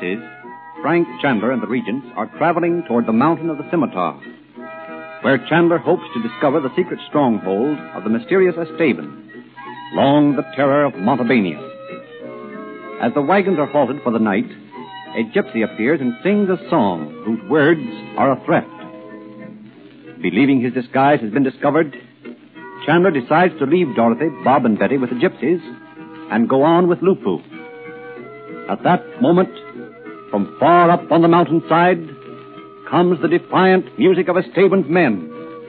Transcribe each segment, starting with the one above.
gypsies, Frank, Chandler, and the Regents are traveling toward the mountain of the Scimitar, where Chandler hopes to discover the secret stronghold of the mysterious Esteban, long the terror of Montevideo. As the wagons are halted for the night, a gypsy appears and sings a song whose words are a threat. Believing his disguise has been discovered, Chandler decides to leave Dorothy, Bob, and Betty with the gypsies and go on with Lupu. At that moment, from far up on the mountainside, comes the defiant music of Esteban's men.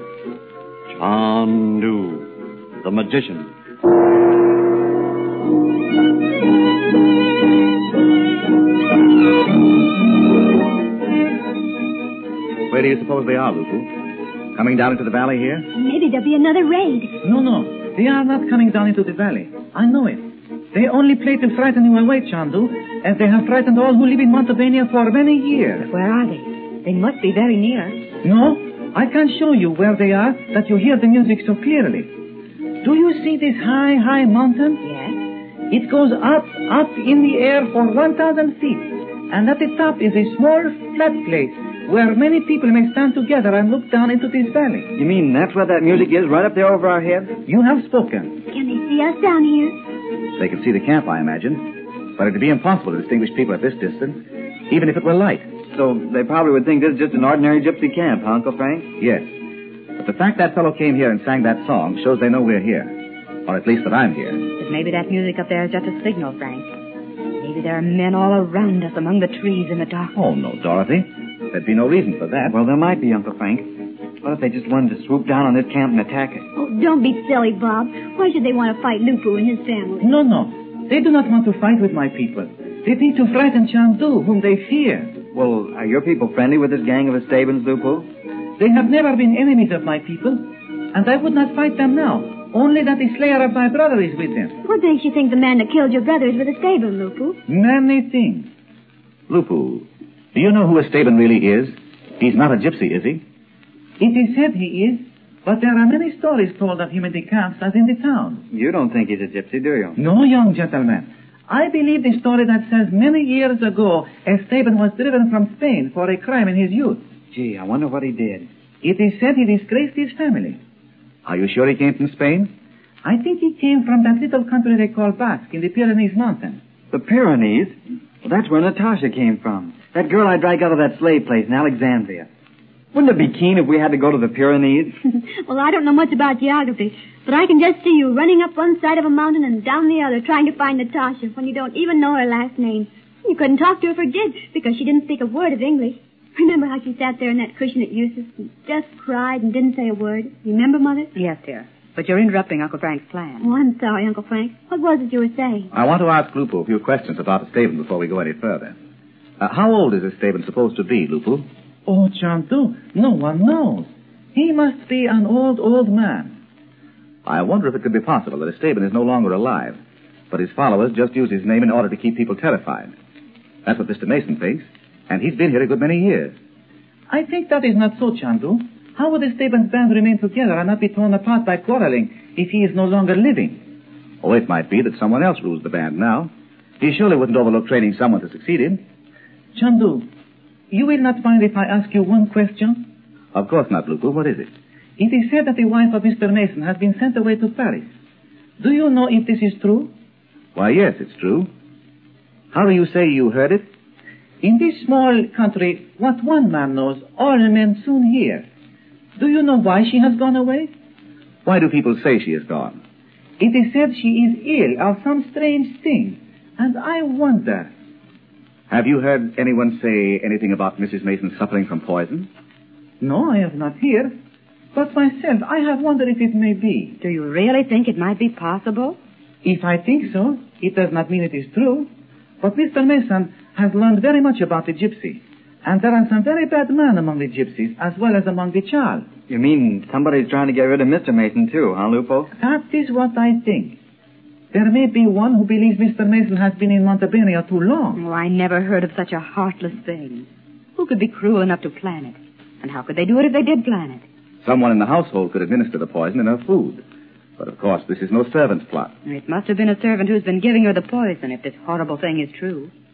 Chandu, the magician. Where do you suppose they are, Lupu? Coming down into the valley here? Maybe there'll be another raid. No. They are not coming down into the valley. I know it. They only play to frighten you away, Chandu, as they have frightened all who live in Montevideo for many years. Where are they? They must be very near. No, I can show you where they are, that you hear the music so clearly. Do you see this high mountain? Yes. It goes up in the air for 1,000 feet. And at the top is a small, flat place where many people may stand together and look down into this valley. You mean that's where that music is, right up there over our heads? You have spoken. Can they see us down here? They can see the camp, I imagine. But it'd be impossible to distinguish people at this distance, even if it were light. So they probably would think this is just an ordinary gypsy camp, huh, Uncle Frank? Yes. But the fact that fellow came here and sang that song shows they know we're here. Or at least that I'm here. But maybe that music up there is just a signal, Frank. Maybe there are men all around us among the trees in the dark. Oh, no, Dorothy. There'd be no reason for that. Well, there might be, Uncle Frank. What if they just wanted to swoop down on this camp and attack it? Oh, don't be silly, Bob. Why should they want to fight Lupu and his family? No. They do not want to fight with my people. They think to frighten Chandu, whom they fear. Well, are your people friendly with this gang of Estebans, Lupu? They have never been enemies of my people, and I would not fight them now. Only that the slayer of my brother is with them. What makes you think the man that killed your brother is with Esteban, Lupu? Many things. Lupu, do you know who Esteban really is? He's not a gypsy, is he? It is said he is, but there are many stories told of him in the camps as in the town. You don't think he's a gypsy, do you? No, young gentleman. I believe the story that says many years ago Esteban was driven from Spain for a crime in his youth. Gee, I wonder what he did. It is said he disgraced his family. Are you sure he came from Spain? I think he came from that little country they call Basque in the Pyrenees Mountains. The Pyrenees? Well, that's where Natasha came from. That girl I dragged out of that slave place in Alexandria. Wouldn't it be keen if we had to go to the Pyrenees? Well, I don't know much about geography, but I can just see you running up one side of a mountain and down the other trying to find Natasha when you don't even know her last name. You couldn't talk to her for good because she didn't speak a word of English. Remember how she sat there in that cushion at Eustace and just cried and didn't say a word? Remember, Mother? Yes, dear. But you're interrupting Uncle Frank's plan. Oh, I'm sorry, Uncle Frank. What was it you were saying? I want to ask Lupu a few questions about Esteban before we go any further. How old is Esteban supposed to be, Lupu? Oh, Chandu, no one knows. He must be an old man. I wonder if it could be possible that Esteban is no longer alive, but his followers just use his name in order to keep people terrified. That's what Mr. Mason thinks, and he's been here a good many years. I think that is not so, Chandu. How would Esteban's band remain together and not be torn apart by quarreling if he is no longer living? Oh, it might be that someone else rules the band now. He surely wouldn't overlook training someone to succeed him. Chandu, you will not mind if I ask you one question? Of course not, Lupu. What is it? It is said that the wife of Mr. Mason has been sent away to Paris. Do you know if this is true? Why, yes, it's true. How do you say you heard it? In this small country, what one man knows, all men soon hear. Do you know why she has gone away? Why do people say she is gone? It is said she is ill of some strange thing, and I wonder. Have you heard anyone say anything about Mrs. Mason suffering from poison? No, I have not heard. But myself, I have wondered if it may be. Do you really think it might be possible? If I think so, it does not mean it is true. But Mr. Mason has learned very much about the gypsy. And there are some very bad men among the gypsies, as well as among the child. You mean somebody's trying to get rid of Mr. Mason, too, huh, Lupo? That is what I think. There may be one who believes Mr. Mason has been in Montevideo too long. Oh, I never heard of such a heartless thing. Who could be cruel enough to plan it? And how could they do it if they did plan it? Someone in the household could administer the poison in her food. But, of course, this is no servant's plot. It must have been a servant who's been giving her the poison if this horrible thing is true.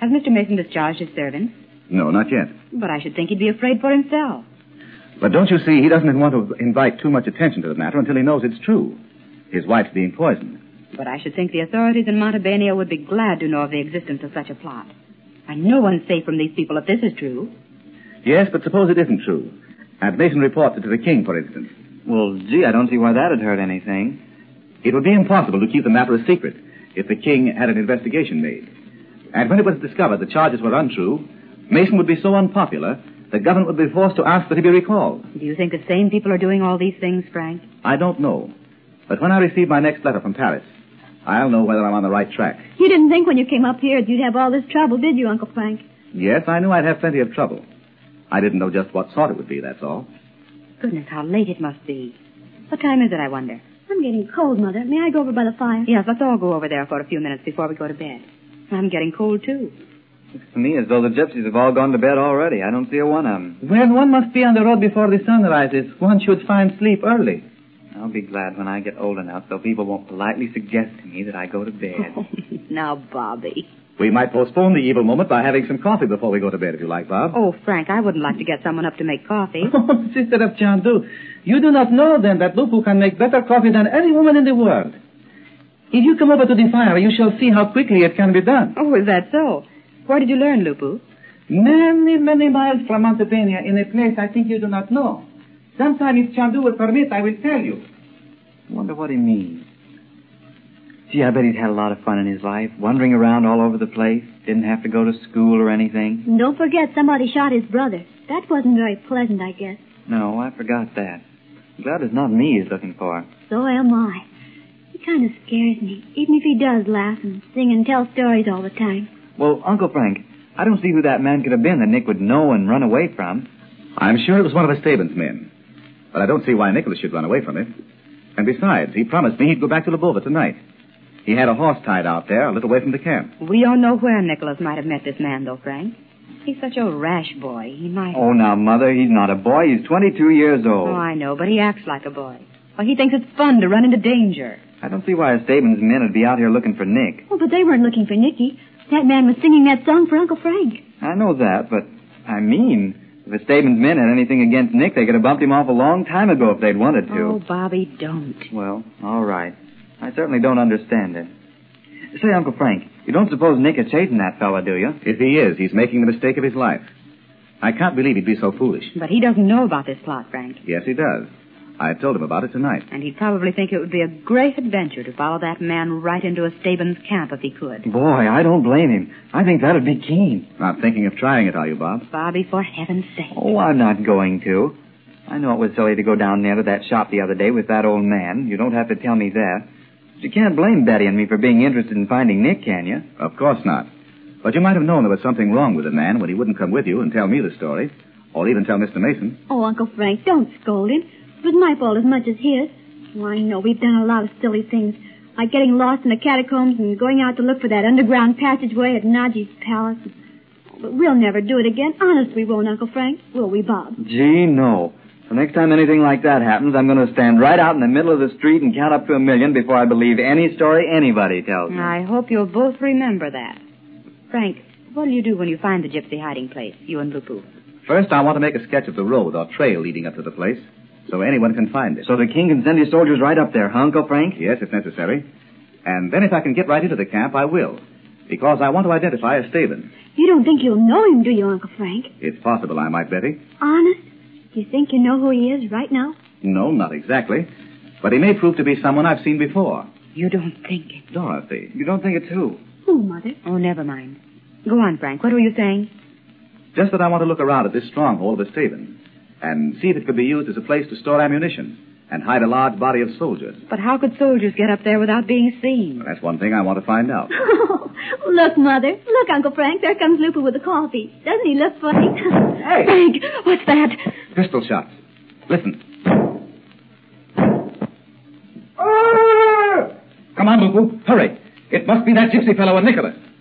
Has Mr. Mason discharged his servants? No, not yet. But I should think he'd be afraid for himself. But don't you see, he doesn't want to invite too much attention to the matter until he knows it's true. His wife's being poisoned. But I should think the authorities in Montebania would be glad to know of the existence of such a plot. And no one's safe from these people if this is true. Yes, but suppose it isn't true. And Mason reports it to the king, for instance. Well, gee, I don't see why that'd hurt anything. It would be impossible to keep the matter a secret if the king had an investigation made. And when it was discovered the charges were untrue, Mason would be so unpopular, the government would be forced to ask that he be recalled. Do you think the same people are doing all these things, Frank? I don't know. But when I receive my next letter from Paris, I'll know whether I'm on the right track. You didn't think when you came up here you'd have all this trouble, did you, Uncle Frank? Yes, I knew I'd have plenty of trouble. I didn't know just what sort it would be, that's all. Goodness, how late it must be. What time is it, I wonder? I'm getting cold, Mother. May I go over by the fire? Yes, let's all go over there for a few minutes before we go to bed. I'm getting cold, too. Looks to me as though the gypsies have all gone to bed already. I don't see a one of them. When one must be on the road before the sun rises, one should find sleep early. I'll be glad when I get old enough so people won't politely suggest to me that I go to bed. Now, Bobby. We might postpone the evil moment by having some coffee before we go to bed, if you like, Bob. Oh, Frank, I wouldn't like to get someone up to make coffee. Oh, Sister of Chandu, you do not know then that Lupu can make better coffee than any woman in the world. If you come over to the fire, you shall see how quickly it can be done. Oh, is that so? Where did you learn, Lupu? Many, many miles from Montebania in a place I think you do not know. Sometime if Chandu will permit, I will tell you. I wonder what he means. Gee, I bet he's had a lot of fun in his life, wandering around all over the place. Didn't have to go to school or anything. And don't forget somebody shot his brother. That wasn't very pleasant, I guess. No, I forgot that. I'm glad it's not me he's looking for. So am I. He kind of scares me, even if he does laugh and sing and tell stories all the time. Well, Uncle Frank, I don't see who that man could have been that Nick would know and run away from. I'm sure it was one of Esteban's men. But I don't see why Nicholas should run away from it. And besides, he promised me he'd go back to Lubova tonight. He had a horse tied out there, a little way from the camp. We don't know where Nicholas might have met this man, though, Frank. He's such a rash boy. He might... Oh, now, Mother, he's not a boy. He's 22 years old. Oh, I know, but he acts like a boy. Well, he thinks it's fun to run into danger. I don't see why Esteban's men would be out here looking for Nick. Oh, but they weren't looking for Nicky. That man was singing that song for Uncle Frank. I know that, but I mean, if Esteban's men had anything against Nick, they could have bumped him off a long time ago if they'd wanted to. Oh, Bobby, don't. Well, all right. I certainly don't understand it. Say, Uncle Frank, you don't suppose Nick is chasing that fella, do you? If he is, he's making the mistake of his life. I can't believe he'd be so foolish. But he doesn't know about this plot, Frank. Yes, he does. I told him about it tonight. And he'd probably think it would be a great adventure to follow that man right into Esteban's camp if he could. Boy, I don't blame him. I think that'd be keen. Not thinking of trying it, are you, Bob? Bobby, for heaven's sake. Oh, I'm not going to. I know it was silly to go down there to that shop the other day with that old man. You don't have to tell me that. But you can't blame Betty and me for being interested in finding Nick, can you? Of course not. But you might have known there was something wrong with the man when he wouldn't come with you and tell me the story. Or even tell Mr. Mason. Oh, Uncle Frank, don't scold him. It was my fault as much as his. Oh, I know we've done a lot of silly things, like getting lost in the catacombs and going out to look for that underground passageway at Naji's palace. Oh, but we'll never do it again. Honest, we won't, Uncle Frank. Will we, Bob? Gee, no. The next time anything like that happens, I'm going to stand right out in the middle of the street and count up to 1,000,000 before I believe any story anybody tells me. I hope you'll both remember that. Frank, what'll you do when you find the gypsy hiding place, you and Lupu? First, I want to make a sketch of the road or trail leading up to the place, so anyone can find it. So the king can send his soldiers right up there, huh, Uncle Frank? Yes, if necessary. And then if I can get right into the camp, I will. Because I want to identify Esteban. You don't think you'll know him, do you, Uncle Frank? It's possible I might, Betty. Honest? You think you know who he is right now? No, not exactly. But he may prove to be someone I've seen before. You don't think it? Dorothy. You don't think it's who? Who, Mother? Oh, never mind. Go on, Frank. What were you saying? Just that I want to look around at this stronghold of Esteban and see if it could be used as a place to store ammunition and hide a large body of soldiers. But how could soldiers get up there without being seen? Well, that's one thing I want to find out. Oh, look, Mother. Look, Uncle Frank. There comes Lupu with the coffee. Doesn't he look funny? Hey! Frank, what's that? Pistol shots. Listen. Come on, Lupu. Hurry. It must be that gypsy fellow and Nicholas.